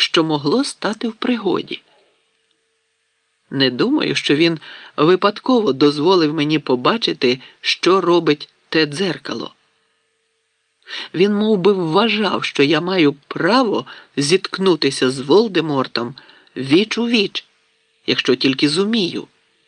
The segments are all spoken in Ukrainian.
що могло стати в пригоді. Не думаю, що він випадково дозволив мені побачити, що робить те дзеркало. Він мов би вважав, що я маю право зіткнутися з Волдемортом віч у віч, якщо тільки зумію.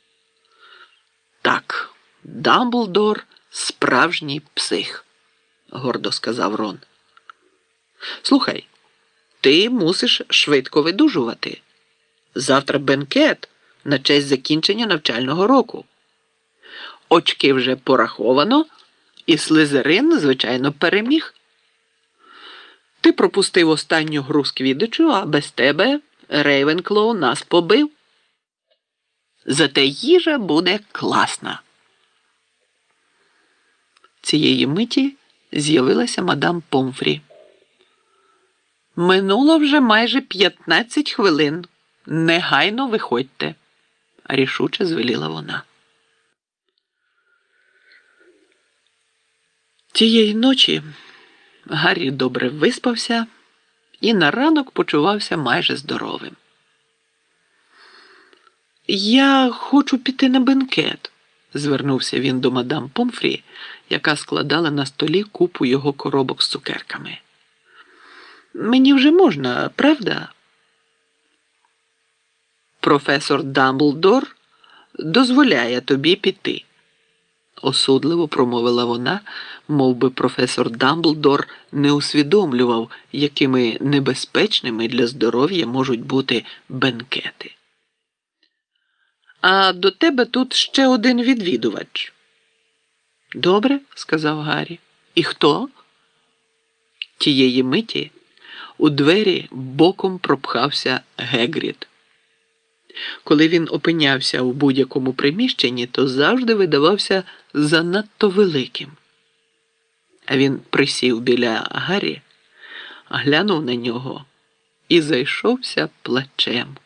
Так, Дамблдор – справжній псих, гордо сказав Рон. Слухай, ти мусиш швидко видужувати. Завтра бенкет на честь закінчення навчального року. Очки вже пораховано, і Слизерин, звичайно, переміг. Ти пропустив останню гру з Квіддичу, а без тебе Рейвенклоу нас побив. Зате їжа буде класна. Цієї миті з'явилася мадам Помфрі. Минуло вже майже 15 хвилин. Негайно виходьте, рішуче звеліла вона. Тієї ночі Гаррі добре виспався і на ранок почувався майже здоровим. «Я хочу піти на бенкет», – звернувся він до мадам Помфрі, яка складала на столі купу його коробок з цукерками. «Мені вже можна, правда?» «Професор Дамблдор дозволяє тобі піти», – осудливо промовила вона, мов би професор Дамблдор не усвідомлював, якими небезпечними для здоров'я можуть бути бенкети. «А до тебе тут ще один відвідувач». «Добре», – сказав Гаррі. «І хто?» Тієї миті у двері боком пропхався Гегрід. Коли він опинявся у будь-якому приміщенні, то завжди видавався занадто великим. А він присів біля Гаррі, глянув на нього і зайшовся плачем.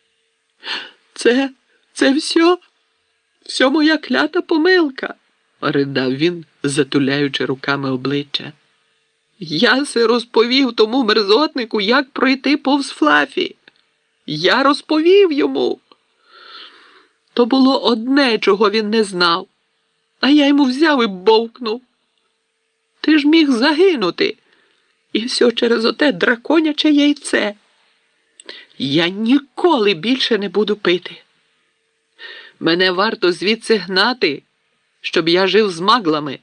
Це все? Все моя клята помилка», – ридав він, затуляючи руками обличчя. «Я се розповів тому мерзотнику, як пройти повз Флафі. Я розповів йому. То було одне, чого він не знав, а я йому взяв і бовкнув. Ти ж міг загинути. І все через оте драконяче яйце. Я ніколи більше не буду пити. Мене варто звідси гнати, щоб я жив з маглами».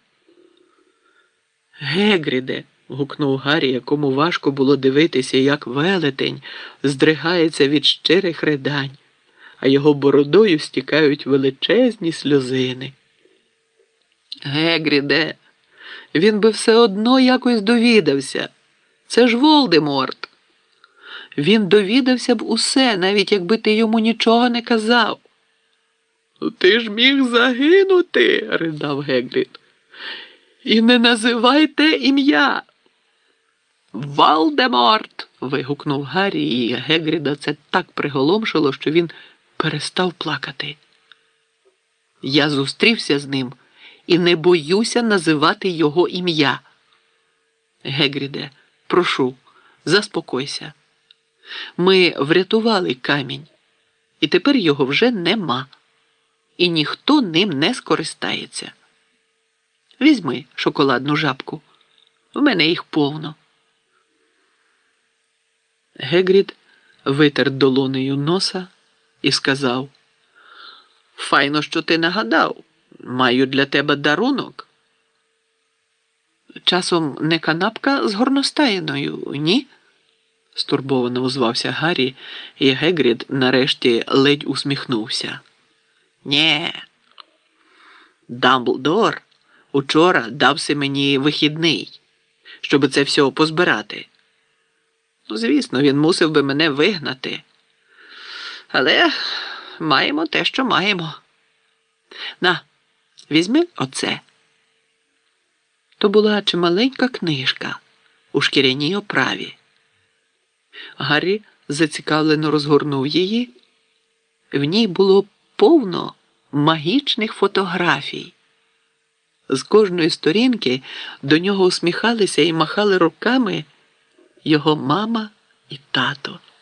«Гегріде», – гукнув Гаррі, якому важко було дивитися, як велетень здригається від щирих ридань, а його бородою стікають величезні сльозини. «Гегріде, він би все одно якось довідався. Це ж Волдеморт. Він довідався б усе, навіть якби ти йому нічого не казав». «Ти ж міг загинути», – ридав Гегрід. «І не називайте ім'я». «Волдеморт!» – вигукнув Гаррі, і Гегріда це так приголомшило, що він перестав плакати. «Я зустрівся з ним і не боюся називати його ім'я. Гегріде, прошу, заспокойся. Ми врятували камінь, і тепер його вже нема, і ніхто ним не скористається. Візьми шоколадну жабку, в мене їх повно». Гегрід витер долонею носа і сказав: «Файно, що ти нагадав. Маю для тебе дарунок». «Часом не канапка з горностаєною, ні?» – стурбовано озвався Гаррі, і Гегрід нарешті ледь усміхнувся. «Нє. Дамблдор учора дався мені вихідний, щоб це все позбирати. Звісно, він мусив би мене вигнати. Але маємо те, що маємо. На, візьми оце». То була чималенька книжка у шкіряній оправі. Гаррі зацікавлено розгорнув її. В ній було повно магічних фотографій. З кожної сторінки до нього усміхалися і махали руками його мама і тато.